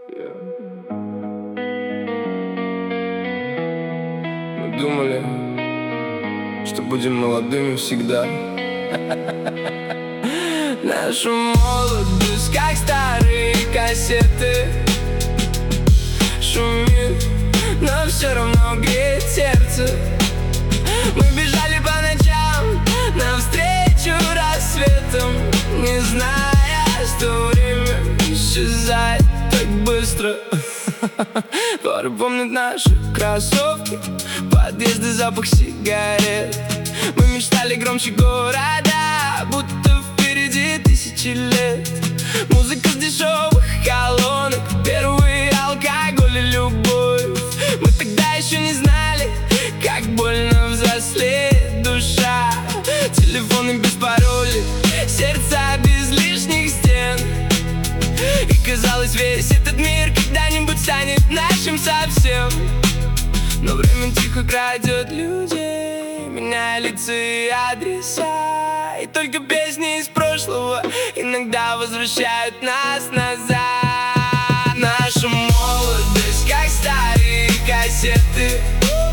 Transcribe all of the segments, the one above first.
Мы думали, что будем молодыми всегда. Наша молодость, как старые кассеты, шумит, но все равно греет сердце. Мы бежали по ночам навстречу рассветам, не зная, что время исчезает так быстро. Горы помнят наши кроссовки, подъезды, запах сигарет. Мы мечтали громче города, будто впереди тысячи лет. Музыка с дешевых колонок, первый алкоголь и любовь. Мы тогда еще не знали, как больно взрослеет душа. Телефоны без паролей, сердца без лишних стен. И казалось, весь этот мир когда-нибудь станет нашим совсем. Но время тихо крадет людей, меняя лица и адреса. И только песни из прошлого иногда возвращают нас назад. Наша молодость, как старые кассеты,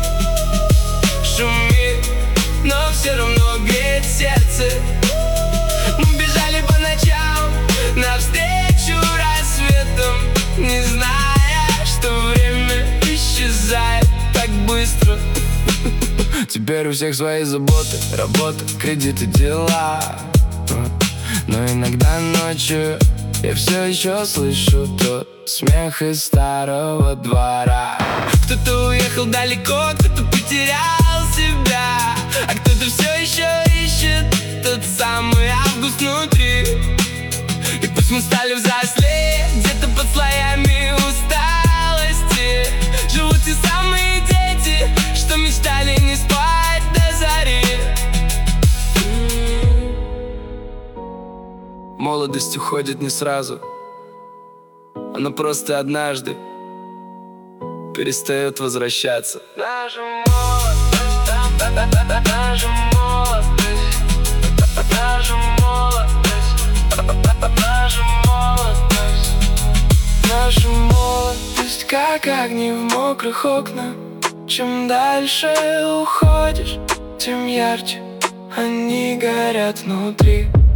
шумит, но все равно греет сердце. Мы бежали по ночам навстречу рассветам, не зная, что время исчезает так быстро. Теперь у всех свои заботы, работа, кредиты, дела. Но иногда ночью я все еще слышу тот смех из старого двора. Кто-то уехал далеко, кто-то потерял себя, а кто-то все еще ищет тот самый август внутри. И пусть мы стали взрослее, где-то под слоями усталости живут те самые дети, что мечтали не спать до зари. Молодость уходит не сразу, она просто однажды перестает возвращаться. Наша молодость, наша молодость, наша молодость, наша молодость. Наша молодость, как огни в мокрых окнах. Чем дальше уходишь, тем ярче они горят внутри.